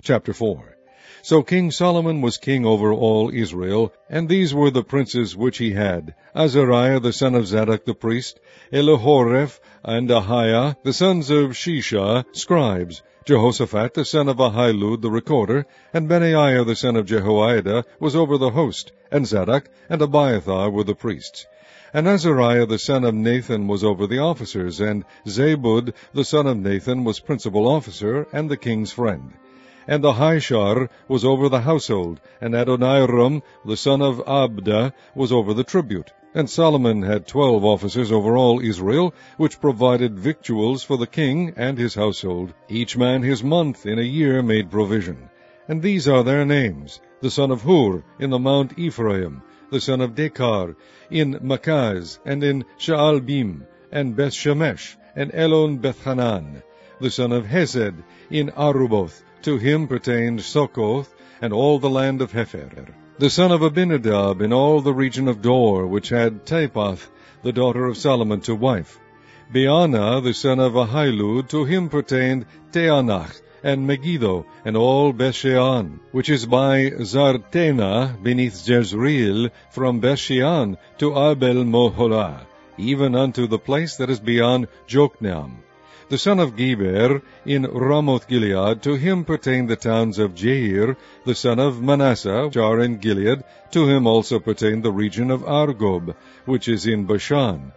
Chapter 4. So King Solomon was king over all Israel, and these were the princes which he had: Azariah the son of Zadok the priest, Elihoreph and Ahiah the sons of Shisha, scribes, Jehoshaphat the son of Ahilud the recorder, and Benaiah the son of Jehoiada was over the host, and Zadok and Abiathar were the priests. And Azariah the son of Nathan was over the officers, and Zabud the son of Nathan was principal officer, and the king's friend. And Ahishar was over the household, and Adoniram the son of Abda was over the tribute. And Solomon had 12 officers over all Israel, which provided victuals for the king and his household. Each man his month in a year made provision. And these are their names: the son of Hur in the mount Ephraim, the son of Dekar in Makaz, and in Shaalbim, and Bethshemesh, and Elon Bethhanan, the son of Hesed in Aruboth. To him pertained Sokoth, and all the land of Hepher. The son of Abinadab in all the region of Dor, which had Taphath, the daughter of Solomon, to wife. Baana, the son of Ahilud, to him pertained Teanach, and Megiddo, and all Bethshean, which is by Zartena, beneath Jezreel, from Bethshean to Abel Moholah, even unto the place that is beyond Jokneam. The son of Geber in Ramoth-Gilead, to him pertained the towns of Jair, the son of Manasseh, which are in Gilead. To him also pertained the region of Argob, which is in Bashan,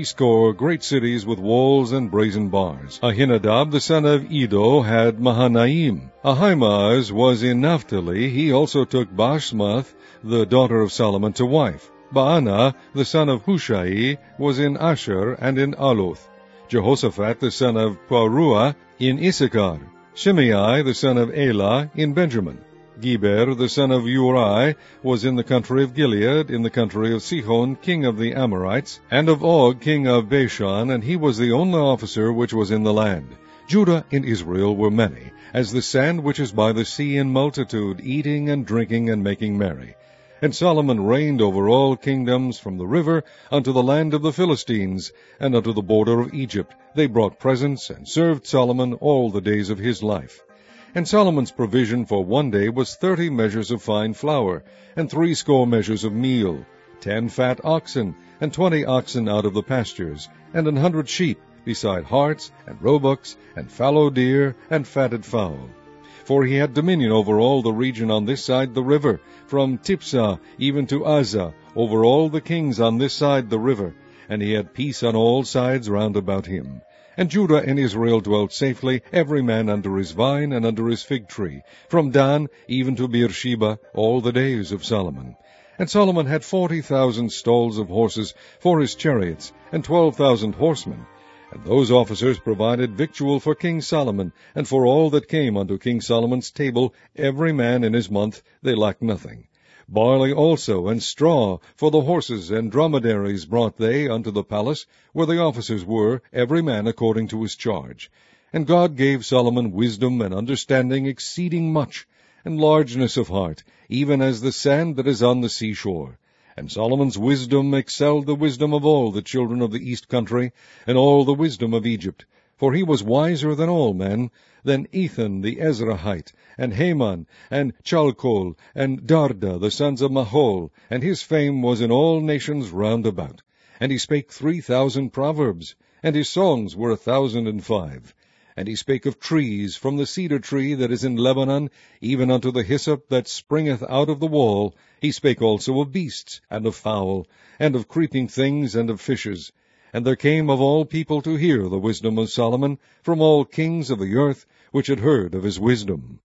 80 great cities with walls and brazen bars. Ahinadab, the son of Edo, had Mahanaim. Ahimaaz was in Naphtali. He also took Bashmath, the daughter of Solomon, to wife. Baana, the son of Hushai, was in Asher and in Aloth. Jehoshaphat the son of Paruah in Issachar, Shimei the son of Elah in Benjamin. Geber the son of Uri was in the country of Gilead, in the country of Sihon king of the Amorites, and of Og king of Bashan, and he was the only officer which was in the land. Judah and Israel were many, as the sand which is by the sea in multitude, eating and drinking and making merry. And Solomon reigned over all kingdoms from the river unto the land of the Philistines, and unto the border of Egypt. They brought presents, and served Solomon all the days of his life. And Solomon's provision for one day was 30 measures of fine flour, and 80 measures of meal, 10 fat oxen, and 20 oxen out of the pastures, and 100 sheep, beside harts, and roebucks, and fallow deer, and fatted fowl. For he had dominion over all the region on this side the river, from Tipsah even to Azzah, over all the kings on this side the river, and he had peace on all sides round about him. And Judah and Israel dwelt safely, every man under his vine and under his fig tree, from Dan even to Beersheba, all the days of Solomon. And Solomon had 40,000 stalls of horses for his chariots, and 12,000 horsemen. And those officers provided victual for King Solomon, and for all that came unto King Solomon's table, every man in his month. They lacked nothing. Barley also and straw for the horses and dromedaries brought they unto the palace, where the officers were, every man according to his charge. And God gave Solomon wisdom and understanding exceeding much, and largeness of heart, even as the sand that is on the seashore. And Solomon's wisdom excelled the wisdom of all the children of the east country, and all the wisdom of Egypt. For he was wiser than all men, than Ethan the Ezrahite, and Haman, and Chalcol, and Darda the sons of Mahol, and his fame was in all nations round about. And he spake 3,000 proverbs, and his songs were 1,005. And he spake of trees, from the cedar tree that is in Lebanon, even unto the hyssop that springeth out of the wall. He spake also of beasts, and of fowl, and of creeping things, and of fishes. And there came of all people to hear the wisdom of Solomon, from all kings of the earth, which had heard of his wisdom.